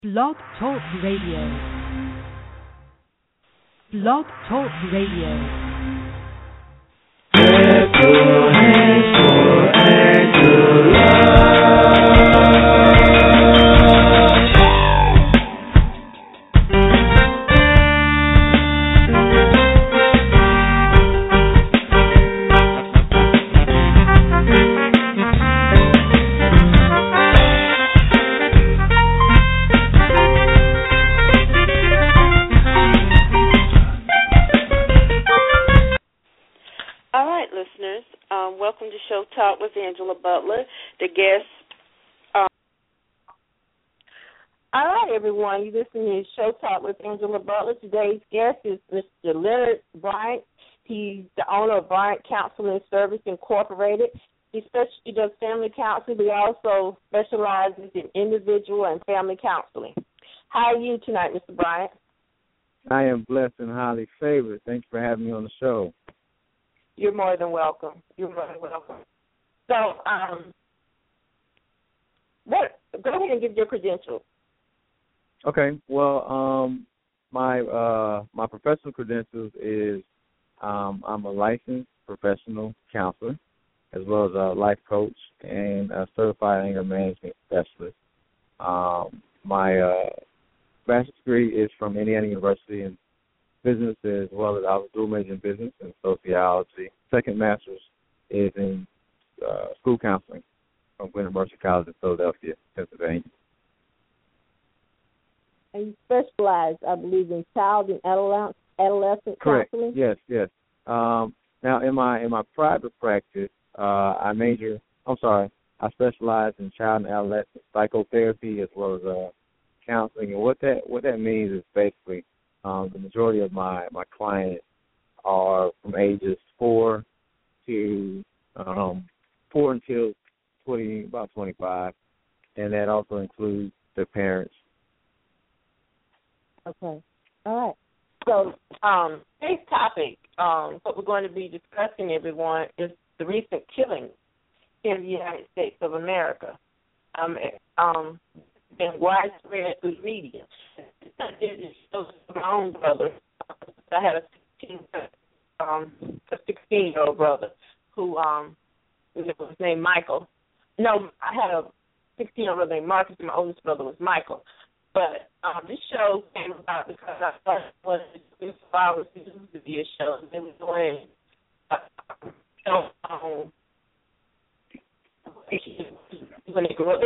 Blog Talk Radio. Blog Talk Radio. Talk with Angela Butler, the guest. All right, everyone. You listen to Show Talk with Angela Butler. Today's guest is Mr. Leonard Bryant. He's the owner of Bryant Counseling Service Incorporated. He especially does family counseling, but he also specializes in individual and family counseling. How are you tonight, Mr. Bryant? I am blessed and highly favored. Thanks for having me on the show. You're more than welcome. You're more than welcome. So, go ahead and give your credentials. Okay. Well, my professional credentials is I'm a licensed professional counselor, as well as a life coach and a certified anger management specialist. My bachelor's degree is from Indiana University in business, as well as I was dual major in business and sociology. Second master's is in school counseling from Gwinnett Mercer College in Philadelphia, Pennsylvania. And you specialize, I believe, in child and adolescent Correct. counseling? Yes. Now, in my private practice, I specialize in child and adolescent psychotherapy as well as counseling. And what that means is basically the majority of my clients are from ages 4 until about 25, and that also includes their parents. Okay. All right. So today's topic, what we're going to be discussing, everyone, is the recent killing in the United States of America. Been widespread through the media. It shows my own brother. I had a 16-year-old brother who was named Michael. No, I had a 16-year-old brother named Marcus, and my oldest brother was Michael. But this show came about because I started one of the flowers to be a show. And they were doing when they grew up,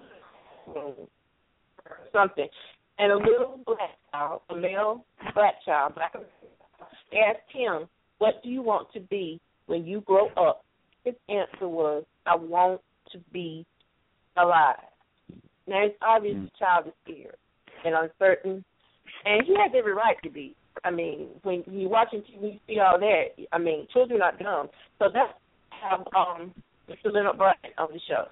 something. And a little black child, a male black child, they asked him, "What do you want to be when you grow up?" His answer was, "I want to be alive." Now, it's obvious the child is scared and uncertain, and he has every right to be. I mean, when you're watching TV, you see all that. I mean, children are dumb. So that's how Mr. Leonard Bryant on the show.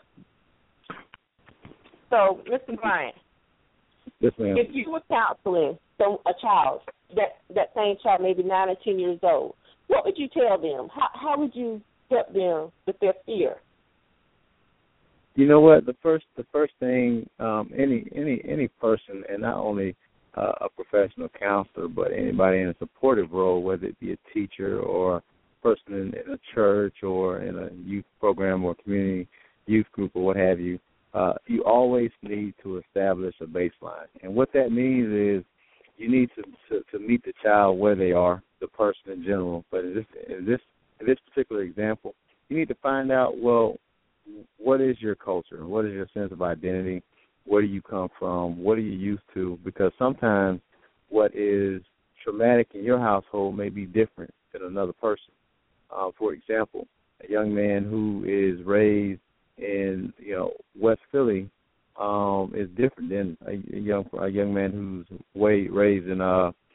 So, Mr. Bryant, yes, ma'am. If you were counseling a child, that same child, maybe 9 or 10 years old, what would you tell them? How would you help them with their fear? You know what? The first thing, any person, and not only a professional counselor, but anybody in a supportive role, whether it be a teacher or a person in a church or in a youth program or community youth group or what have you, you always need to establish a baseline. And what that means is you need to meet the child where they are, the person in general. But in this particular example, you need to find out, well, what is your culture? What is your sense of identity? Where do you come from? What are you used to? Because sometimes what is traumatic in your household may be different than another person. For example, a young man who is raised in West Philly is different than a young man who's raised in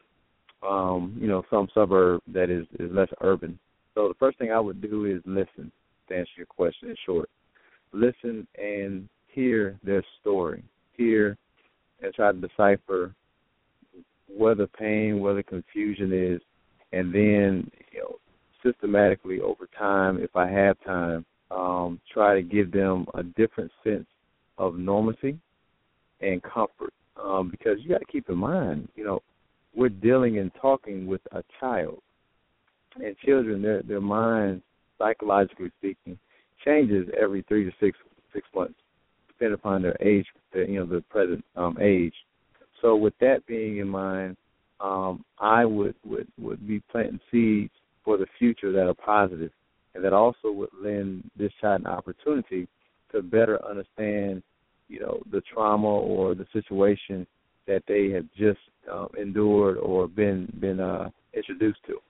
some suburb that is less urban. So the first thing I would do is listen. To answer your question in short, listen and hear their story. Hear and try to decipher where the pain, where the confusion is, and then systematically over time, if I have time, try to give them a different sense of normalcy and comfort. because you got to keep in mind, we're dealing and talking with a child, and children, their minds, psychologically speaking, changes every 3 to 6 months, depending upon their age, the present age. So with that being in mind, I would be planting seeds for the future that are positive, and that also would lend this child an opportunity to better understand, the trauma or the situation that they have just endured or been introduced to.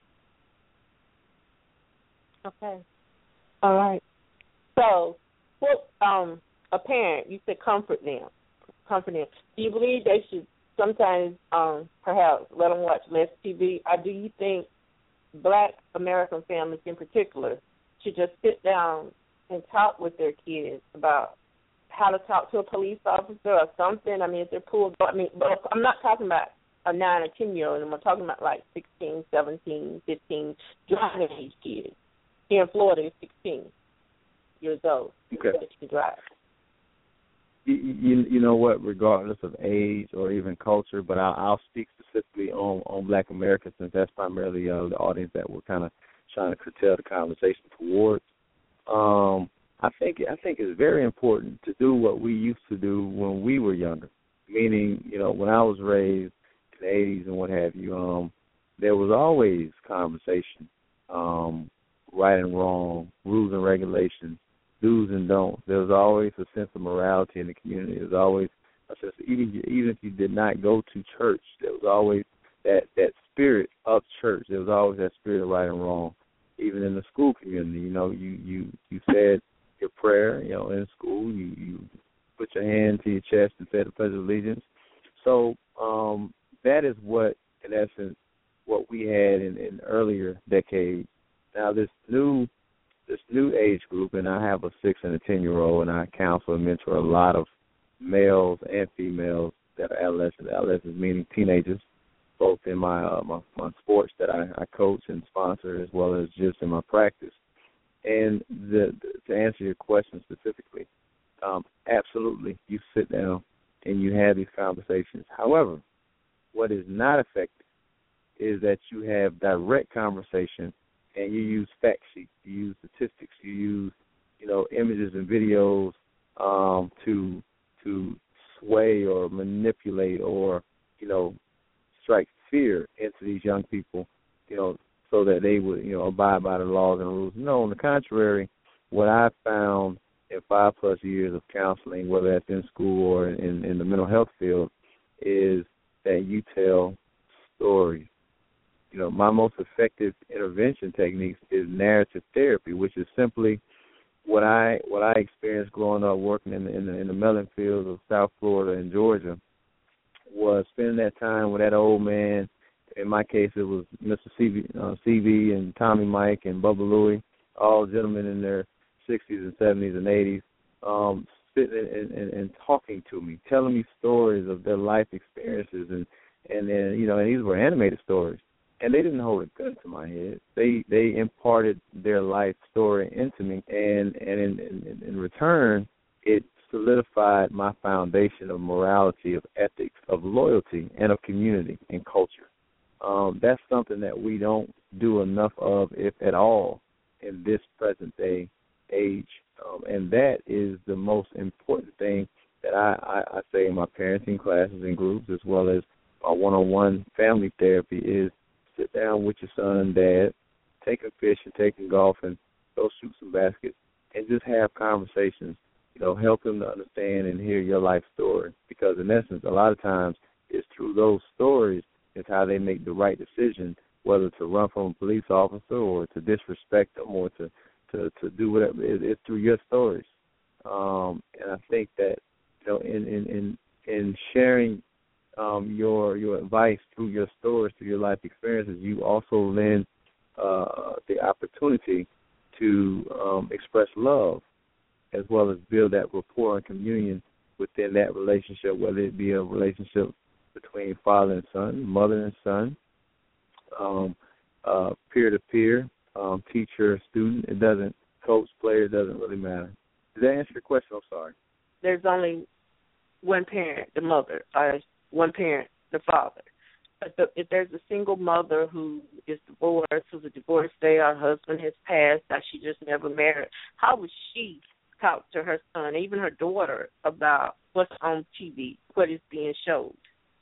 Okay. All right. So, a parent, you said comfort them. Do you believe they should sometimes perhaps let them watch less TV, or do you think Black American families in particular should just sit down and talk with their kids about how to talk to a police officer or something? I mean, if they're pulled, but I'm not talking about a 9 or 10-year-old, I'm talking about like 16, 17, 15, driving age kids. Here in Florida, it's 16 years old. Okay. That you can drive. You know what, regardless of age or even culture, but I'll speak specifically on Black Americans, since that's primarily the audience that we're kind of trying to curtail the conversation towards. I think it's very important to do what we used to do when we were younger, meaning, when I was raised in the 80s and what have you, there was always conversation, right and wrong, rules and regulations, do's and don'ts. There was always a sense of morality in the community. There was always a sense of, even if you did not go to church, there was always that spirit of church. There was always that spirit of right and wrong. Even in the school community, you said your prayer, in school, you put your hand to your chest and said the Pledge of Allegiance. So that is what, in essence, what we had in earlier decades. Now this new age group, and I have a 6 and a 10-year-old, and I counsel and mentor a lot of males and females that are adolescents. Adolescents meaning teenagers, both in my sports that I coach and sponsor, as well as just in my practice. And to answer your question specifically, absolutely, you sit down and you have these conversations. However, what is not effective is that you have direct conversation and you use fact sheets, you use statistics, you use, images and videos to sway or manipulate or, strike fear into these young people, so that they would, abide by the laws and rules. No, on the contrary, what I've found in 5+ years of counseling, whether that's in school or in the mental health field, is that you tell stories. My most effective intervention techniques is narrative therapy, which is simply what I experienced growing up working in the melon fields of South Florida and Georgia, was spending that time with that old man. In my case, it was Mr. CV and Tommy Mike and Bubba Louie, all gentlemen in their 60s and 70s and 80s, sitting and talking to me, telling me stories of their life experiences, and then and these were animated stories, and they didn't hold a gun to my head. They imparted their life story into me, and in return, it solidified my foundation of morality, of ethics, of loyalty, and of community and culture. That's something that we don't do enough of, if at all, in this present day age. And that is the most important thing that I say in my parenting classes and groups, as well as our one-on-one family therapy, is sit down with your son and dad, take him fishing, take him golfing, go shoot some baskets, and just have conversations. Help him to understand and hear your life story. Because in essence, a lot of times it's through those stories is how they make the right decision, whether to run from a police officer or to disrespect them or to do whatever. It's through your stories. And I think that in sharing your advice through your stories, through your life experiences, you also lend the opportunity to express love, as well as build that rapport and communion within that relationship, whether it be a relationship between father and son, mother and son, peer-to-peer, teacher, student. It doesn't, coach, player, it doesn't really matter. Did that answer your question? I'm sorry. There's only one parent, the mother, or one parent, the father. But if there's a single mother who is divorced, who's a divorcee, her husband has passed, that she just never married, how would she talk to her son, even her daughter, about what's on TV, what is being showed?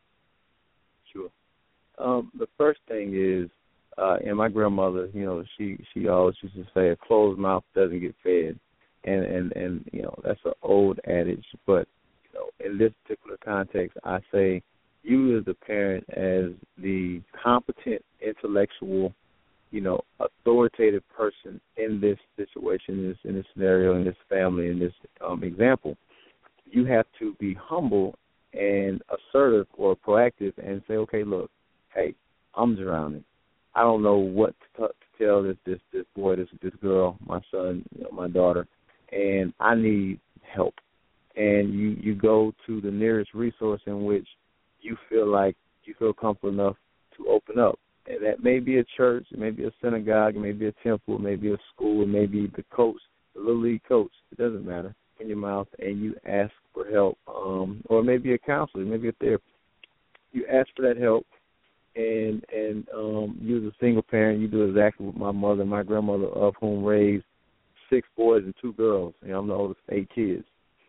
Sure. The first thing is, and my grandmother, she always used to say, a closed mouth doesn't get fed, and that's an old adage. But in this particular context, I say, you as the parent, as the competent, intellectual, authoritative person in this situation, in this scenario, in this family, in this example, you have to be humble and assertive or proactive and say, okay, look, hey, I'm drowning. I don't know what to tell this boy, this girl, my son, my daughter, and I need help. And you go to the nearest resource in which you feel comfortable enough to open up. And that may be a church, it may be a synagogue, it may be a temple, it may be a school, it may be the coach, the little league coach. It doesn't matter. In your mouth, and you ask for help, or maybe a counselor, maybe a therapist. You ask for that help, and you as a single parent, you do exactly what my mother and my grandmother, of whom raised 6 boys and 2 girls. I'm the oldest of 8 kids.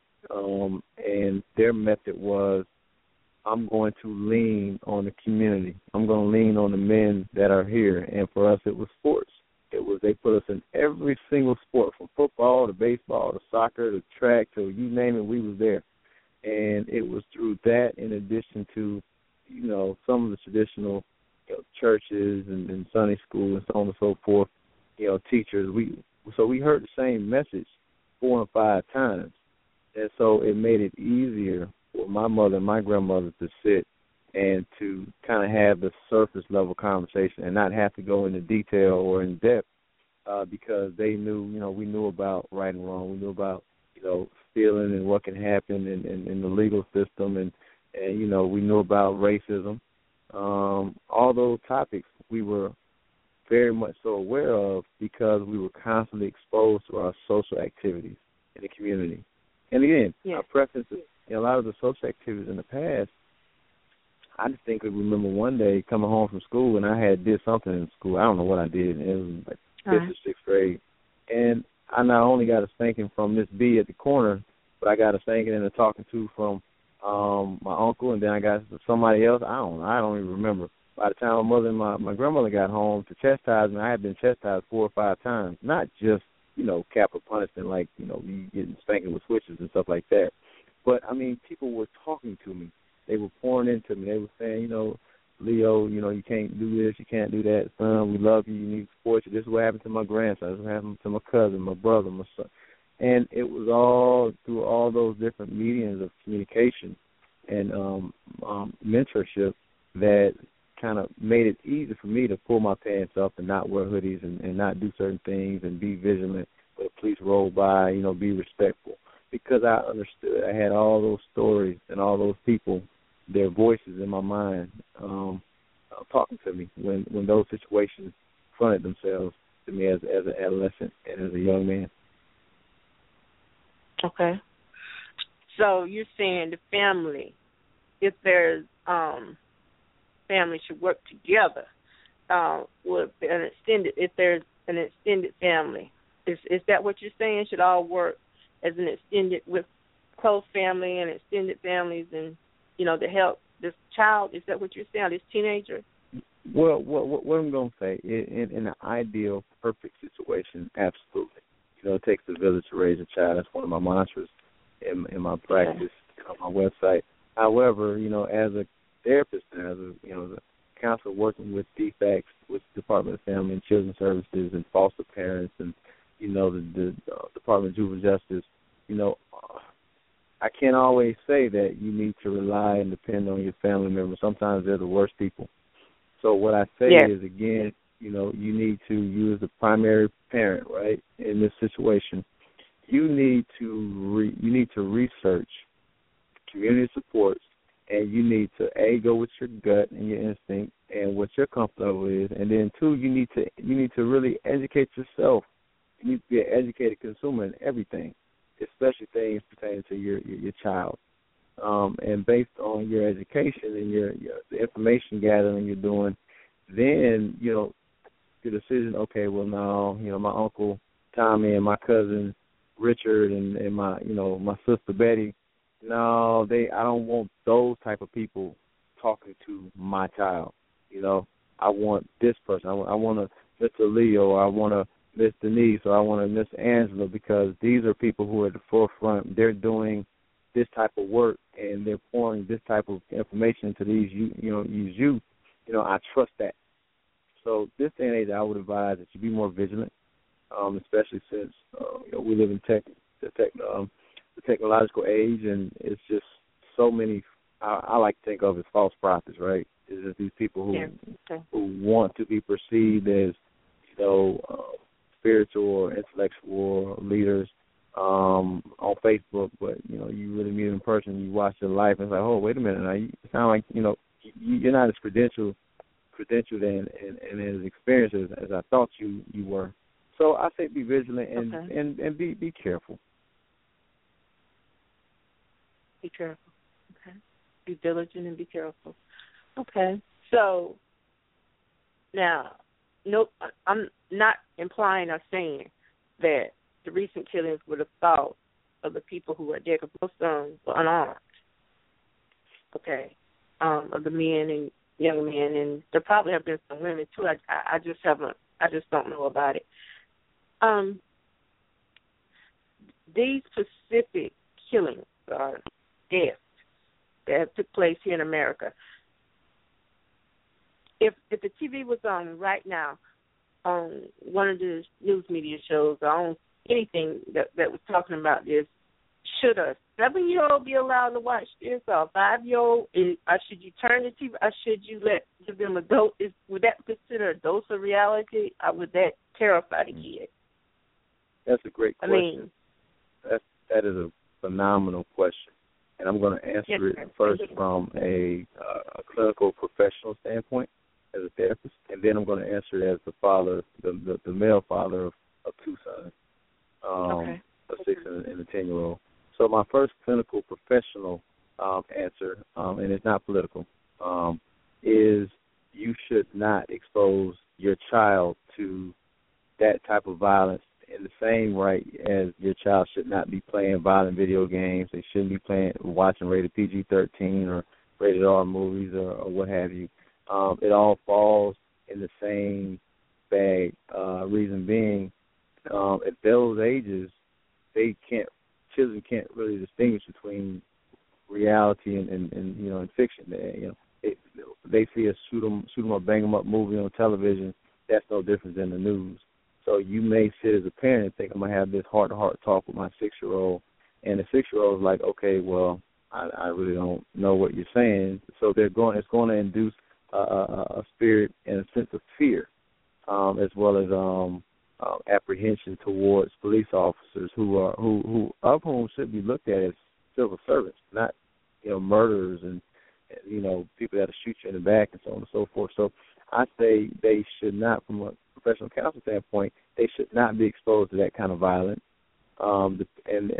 And their method was, I'm going to lean on the community. I'm going to lean on the men that are here. And for us, it was sports. They put us in every single sport, from football to baseball to soccer to track to you name it, we was there. And it was through that, in addition to, some of the traditional churches and Sunday school and so on and so forth, teachers. So we heard the same message 4 and 5 times. And so it made it easier for my mother and my grandmother to sit and to kind of have the surface level conversation and not have to go into detail or in depth, because they knew, we knew about right and wrong. We knew about, stealing and what can happen in the legal system, and we knew about racism. All those topics we were very much so aware of because we were constantly exposed to our social activities in the community. And again, our preferences, a lot of the social activities in the past, I distinctly remember one day coming home from school, and I had did something in school. I don't know what I did. It was like 5th or 6th grade. And I not only got a spanking from Miss B at the corner, but I got a spanking and a talking to from my uncle, and then I got somebody else. I don't even remember. By the time my mother and my grandmother got home to chastise me, I had been chastised 4 or 5 times. Not just, capital punishment like, you getting spanking with switches and stuff like that. But, people were talking to me. They were pouring into me. They were saying, Leo, you can't do this, you can't do that. Son, we love you, you need support you. This is what happened to my grandson. This is what happened to my cousin, my brother, my son. And it was all through all those different mediums of communication and mentorship that kind of made it easy for me to pull my pants up and not wear hoodies and not do certain things and be vigilant when the police roll by, be respectful. Because I understood. I had all those stories and all those people, their voices in my mind, talking to me when those situations fronted themselves to me as an adolescent and as a young man. Okay. So you're saying the family, if there's family should work together with an extended, if there's an extended family. Is that what you're saying? Should all work as an extended, with close family and extended families, and to help this child? Is that what you're saying, this teenager? Well, what I'm going to say, in an ideal, perfect situation, absolutely. It takes a village to raise a child. That's one of my mantras in my practice on my website. However, as a therapist and as a counselor working with DFACS, with the Department of Family and Children Services and foster parents and, the Department of Juvenile Justice, I can't always say that you need to rely and depend on your family members. Sometimes they're the worst people. So what I say is, again, you need to use the primary parent, right, in this situation. You need to research community supports, and you need to, A, go with your gut and your instinct and what you're comfortable with, and then 2, you need to really educate yourself. You need to be an educated consumer in everything, especially things pertaining to your child. and based on your education and your the information gathering you're doing, then your decision. Okay, well now my uncle Tommy and my cousin Richard and my my sister Betty. No, I don't want those type of people talking to my child. I want this person. I want a Mr. Leo, or I want a Miss Denise, or I want a Miss Angela, because these are people who are at the forefront. They're doing this type of work, and they're pouring this type of information to these youth. I trust that. So this day and age, I would advise that you be more vigilant, especially since we live in the technological age, and it's just so many. I like to think of as false prophets, right? It's just these people who want to be perceived as spiritual or intellectual leaders on Facebook, but you really meet them in person, you watch their life, and it's like, oh, wait a minute, now you sound like you're not as credentialed and as experienced as I thought you were. So I say be vigilant and be careful. Be careful. Okay. Be diligent and be careful. Okay. So now, no, I'm not implying or saying that the recent killings were the fault of the people who were there, because most of them were unarmed. Okay. Of the men and young men, and there probably have been some women too. I just don't know about it. These specific killings or deaths that took place here in America, if the TV was on right now, on one of the news media shows or on anything that was talking about this, should a 7-year-old be allowed to watch this, or a 5-year-old? Should you turn the TV? Or should you give them a dose? Would that consider a dose of reality, or would that terrify the kid? That's a great question. That is a phenomenal question, and I'm going to answer it first from a clinical professional standpoint as a therapist, and then I'm going to answer it as the father, the male father of two sons, a 6 and a 10-year-old. So my first clinical professional answer, and it's not political, is you should not expose your child to that type of violence in the same right as your child should not be playing violent video games. They shouldn't be watching rated PG-13 or rated R movies or what have you. It all falls in the same bag. Reason being, at those ages, children can't really distinguish between reality and fiction. They see a shoot 'em or bang 'em up movie on television. That's no different than the news. So you may sit as a parent and think, I'm going to have this heart-to-heart talk with my 6-year-old, and the 6-year-old is like, okay, well, I really don't know what you're saying. So it's going to induce a spirit and a sense of fear, as well as apprehension towards police officers who should be looked at as civil servants, not murderers and people that'll shoot you in the back and so on and so forth. So I say they should not, from a professional counsel standpoint, they should not be exposed to that kind of violence. And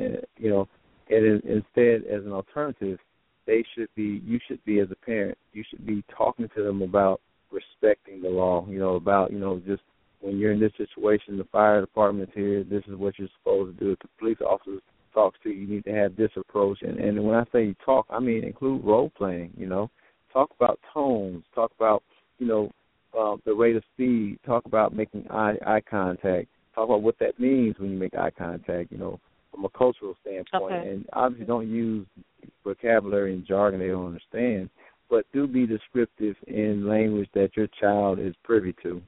instead, as an alternative, you should be as a parent, you should be talking to them about respecting the law. About just when you're in this situation, the fire department's here. This is what you're supposed to do. If the police officer talks to you, you need to have this approach. And when I say talk, I mean include role playing. Talk about tones. Talk about the rate of speed. Talk about making eye contact. Talk about what that means when you make eye contact. From a cultural standpoint. Okay. And obviously, don't use vocabulary and jargon they don't understand, but do be descriptive in language that your child is privy to.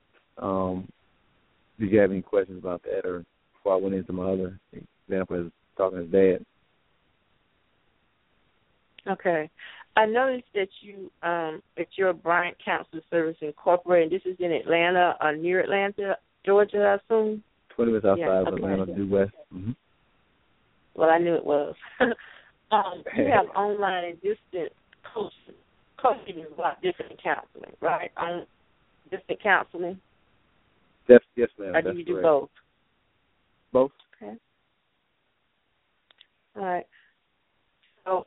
Did you have any questions about that, or before I went into my other example, as talking to his dad? Okay. I noticed that you at your Bryant Counseling Service Incorporated. This is in Atlanta, near Atlanta, Georgia, I assume. 20 minutes outside of Atlanta, due west. Mm-hmm. Well, I knew it was. You have online and distant coaching about distant counseling, right? Distant counseling. Yes, ma'am. Or do you do both? Both. Okay. All right. So,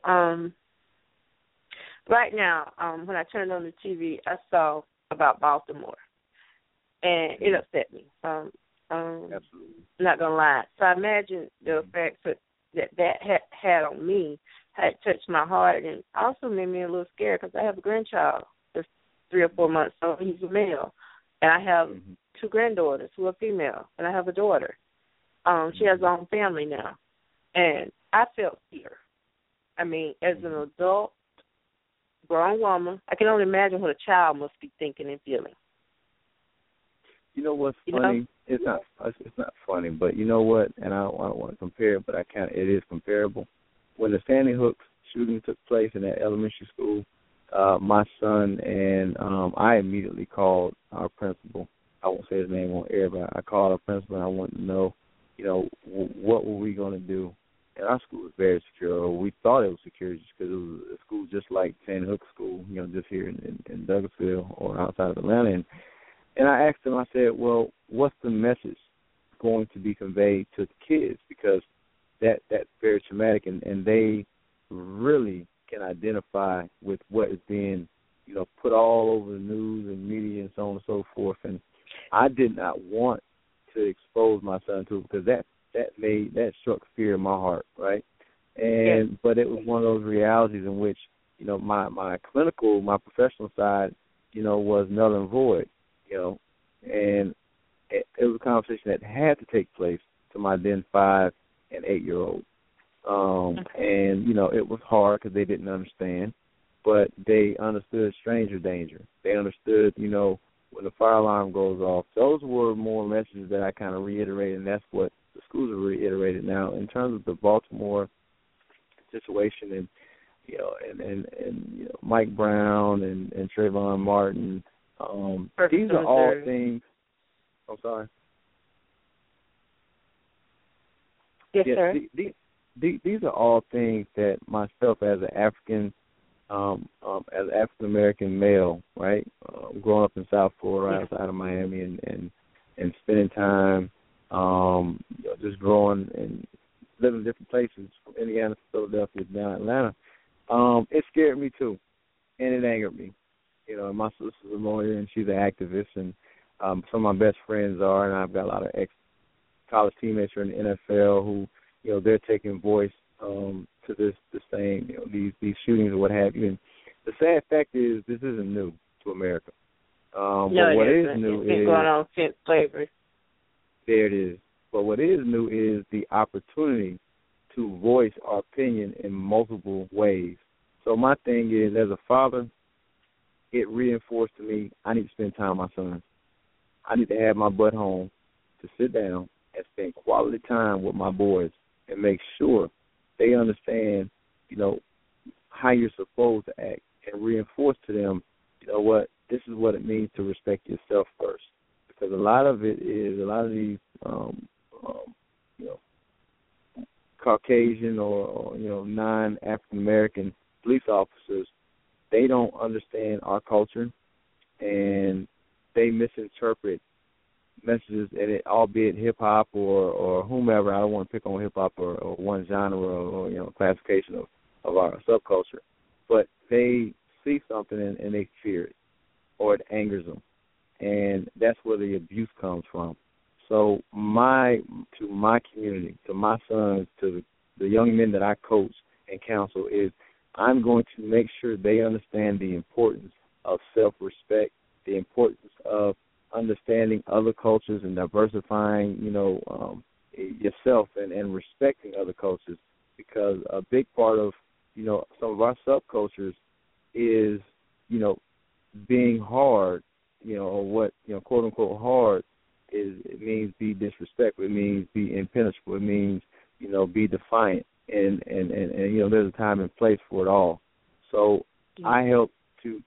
right now, when I turned on the TV, I saw about Baltimore, and it upset me. Absolutely. Not gonna lie. So I imagine the effects that had on me had touched my heart, and also made me a little scared because I have a grandchild that's 3 or 4 months old. He's a male, and I have 2 granddaughters who are female, and I have a daughter. She has her own family now, and I felt fear. I mean, as an adult, grown woman, I can only imagine what a child must be thinking and feeling. You know what's funny? It's not funny, but you know what? And I don't want to compare it, but it is comparable. When the Sandy Hook shooting took place in that elementary school, my son and I immediately called our principal. I won't say his name on air, but I called our principal and I wanted to know, what were we going to do? And our school was very secure. Or we thought it was secure just because it was a school just like Sandy Hook School, just here in Douglasville or outside of Atlanta. And I asked him, I said, well, what's the message going to be conveyed to the kids? Because that's very traumatic, and they really can identify with what is being, put all over the news and media and so on and so forth. And I did not want to expose my son to it because that struck fear in my heart, right? But it was one of those realities in which, my clinical, my professional side, was null and void. And it was a conversation that had to take place to my then 5 and 8-year-old. And, it was hard because they didn't understand, but they understood stranger danger. They understood, when the fire alarm goes off. Those were more messages that I kind of reiterated, and that's what the schools have reiterated now. In terms of the Baltimore situation and, and Mike Brown and Trayvon Martin, these are all things. I'm sorry. Yes, sir. These are all things that myself as an African American male, right, growing up in South Florida, right outside of Miami, and spending time, just growing and living in different places, from Indiana to Philadelphia down Atlanta. It scared me too, and it angered me. And my sister's a lawyer, and she's an activist, and some of my best friends are, and I've got a lot of ex-college teammates who are in the NFL who, they're taking voice to the same, these shootings or what have you. And the sad fact is this isn't new to America. No, but what it is isn't. new it's been is going on since slavery. There it is. But what is new is the opportunity to voice our opinion in multiple ways. So my thing is, as a father, it reinforced to me I need to spend time with my sons. I need to have my butt home to sit down and spend quality time with my boys and make sure they understand, how you're supposed to act, and reinforce to them, this is what it means to respect yourself first. Because a lot of these, Caucasian or non-African American police officers, they don't understand our culture, and they misinterpret messages in it, albeit hip-hop or whomever. I don't want to pick on hip-hop or one genre or classification of our subculture. But they see something and they fear it, or it angers them. And that's where the abuse comes from. So to my community, to my sons, to the young men that I coach and counsel is I'm going to make sure they understand the importance of self-respect, the importance of understanding other cultures and diversifying, yourself and respecting other cultures, because a big part of, some of our subcultures is, being hard, or what, quote unquote hard is, it means be disrespectful, it means be impenetrable, it means, be defiant, and there's a time and place for it all. So I help to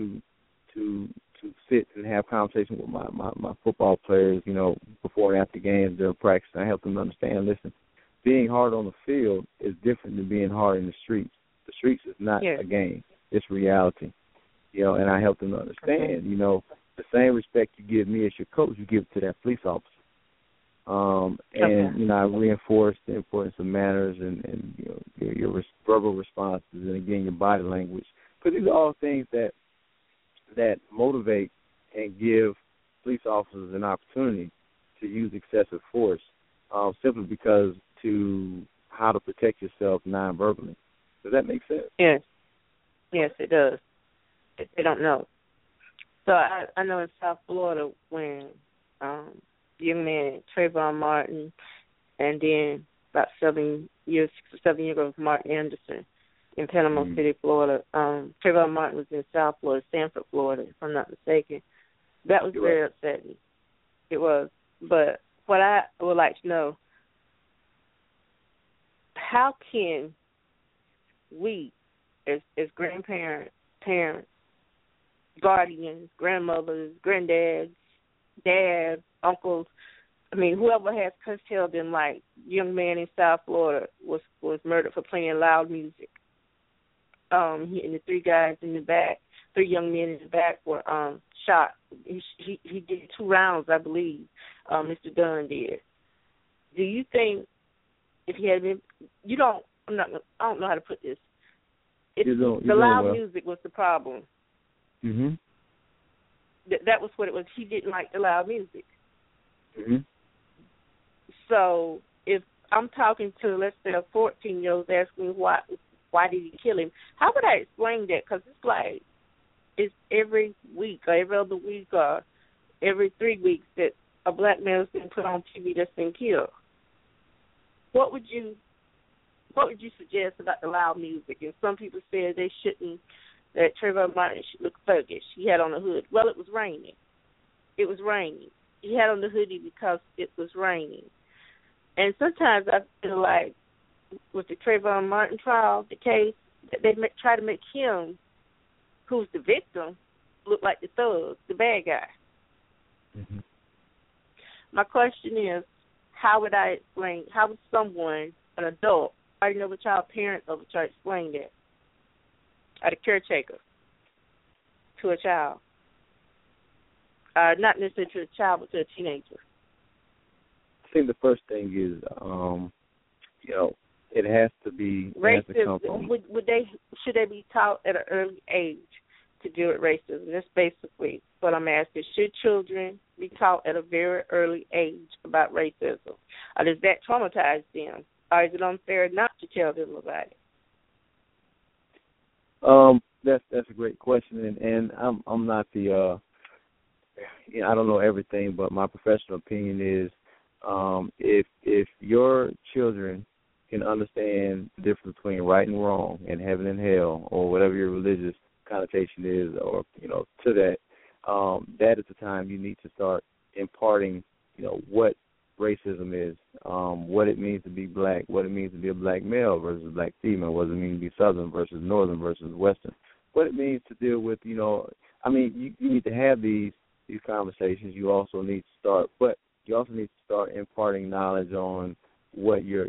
sit and have conversations with my football players, before and after games, during practice. I help them understand, listen, being hard on the field is different than being hard in the streets. The streets is not a game. It's reality. And I help them understand, the same respect you give me as your coach, you give it to that police officer. And I reinforce the importance of manners and your verbal responses and, again, your body language. Because these are all things that motivate and give police officers an opportunity to use excessive force simply because to how to protect yourself non-verbally. Does that make sense? Yes. Yes, it does. They don't know. So I know in South Florida when young man Trayvon Martin and then about 7 years ago Martin Anderson in Panama City, Florida. Trayvon Martin was in South Florida, Sanford, Florida, if I'm not mistaken. That was very upsetting. It was. But what I would like to know, how can we, as grandparents, parents, guardians, grandmothers, granddads, dads, uncles, whoever has custodial them, like young man in South Florida was murdered for playing loud music. And the three young men in the back were shot. He did 2 rounds, I believe. Mr. Dunn did. Do you think if he had been, I don't know how to put this. The loud music was the problem. Mhm. That was what it was. He didn't like the loud music. Mhm. So if I'm talking to, let's say, a 14-year-old asking me why did he kill him, how would I explain that? Because it's like it's every week or every other week or every 3 weeks that a black man has been put on TV that's been killed. What would you suggest about the loud music? And some people said that Trayvon Martin should look thuggish. He had on a hood. Well, it was raining. He had on the hoodie because it was raining. And sometimes I feel like with the Trayvon Martin trial, the case, they try to make him, who's the victim, look like the thug, the bad guy. Mm-hmm. My question is, how would someone, an adult, I already know a child parent of a child, explain that? At a caretaker to a child. Not necessarily to a child, but to a teenager. I think the first thing is, it has to be racism. Should they be taught at an early age to deal with racism? That's basically what I'm asking. Should children be taught at a very early age about racism? Or does that traumatize them? Or is it unfair not to tell them about it? That's a great question, and I'm not the I don't know everything, but my professional opinion is if your children can understand the difference between right and wrong and heaven and hell, or whatever your religious connotation is, or to that, that is the time you need to start imparting what racism is, what it means to be black, what it means to be a black male versus a black female, what it means to be Southern versus Northern versus Western, what it means to deal with, you need to have these conversations. You also need to start imparting knowledge on what your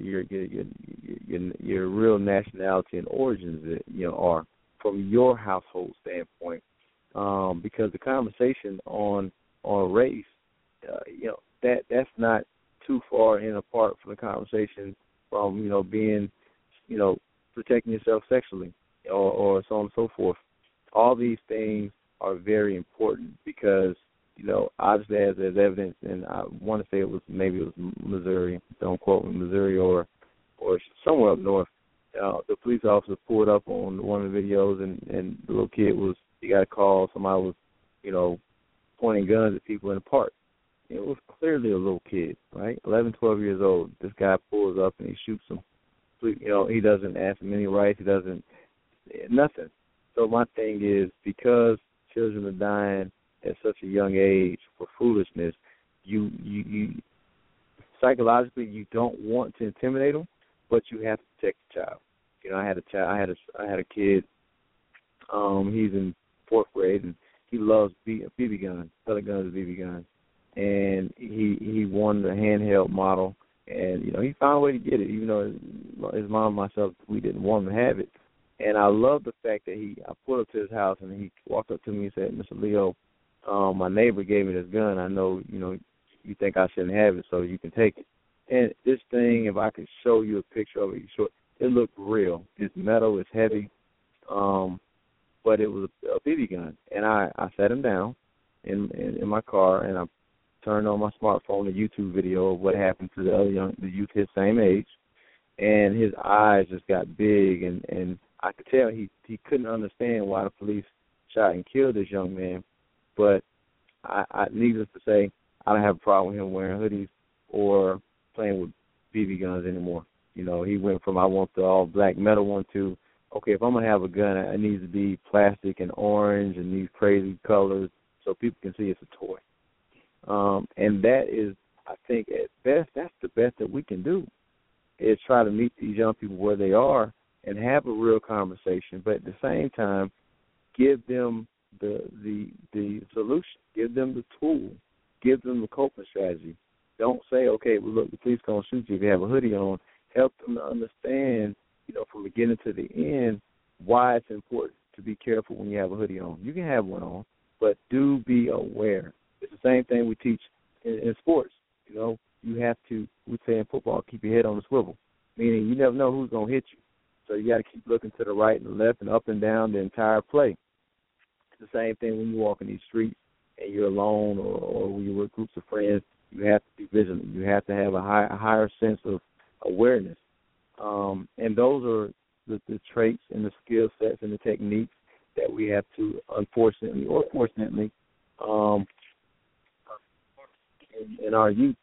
real nationality and origins are from your household standpoint, because the conversation on race, that's not too far in apart from the conversation from being protecting yourself sexually or so on and so forth. All these things are very important because obviously as there's evidence, and I want to say it was Missouri, don't quote me, Missouri or somewhere up north. The police officer pulled up on one of the videos, and the little kid he got a call, somebody was pointing guns at people in the park. It was clearly a little kid, right? 11, 12 years old. This guy pulls up and he shoots him. He doesn't ask him any rights. He doesn't, nothing. So my thing is, because children are dying at such a young age for foolishness, you psychologically you don't want to intimidate them, but you have to protect the child. I had a kid. He's in 4th grade and he loves BB guns, pellet guns, BB guns. And he wanted a handheld model, and he found a way to get it, even though his mom and myself, we didn't want him to have it. And I love the fact that I pulled up to his house and he walked up to me and said, "Mr. Leo, my neighbor gave me this gun. I know you think I shouldn't have it, so you can take it. And this thing, if I could show you a picture of it, it looked real. It's metal, it's heavy, but it was a BB gun. And I sat him down in my car, and I turned on my smartphone a YouTube video of what happened to the youth his same age, and his eyes just got big, and I could tell he couldn't understand why the police shot and killed this young man. But I needless to say, I don't have a problem with him wearing hoodies or playing with BB guns anymore. You know, he went from I want the all black metal one to, okay, if I'm going to have a gun, it needs to be plastic and orange and these crazy colors so people can see it's a toy. And that is, I think, at best, that's the best that we can do, is try to meet these young people where they are and have a real conversation, but at the same time, give them the solution, give them the tool, give them the coping strategy. Don't say, okay, well, look, the police going to shoot you if you have a hoodie on. Help them to understand, you know, from beginning to the end, why it's important to be careful when you have a hoodie on. You can have one on, but do be aware. It's the same thing we teach in sports. You know, you have to, we say in football, keep your head on the swivel, meaning you never know who's going to hit you. So you got to keep looking to the right and the left and up and down the entire play. It's the same thing when you walk in these streets and you're alone or when you're with groups of friends. You have to be vigilant. You have to have a higher sense of awareness. And those are the traits and the skill sets and the techniques that we have to, unfortunately or fortunately, in our youth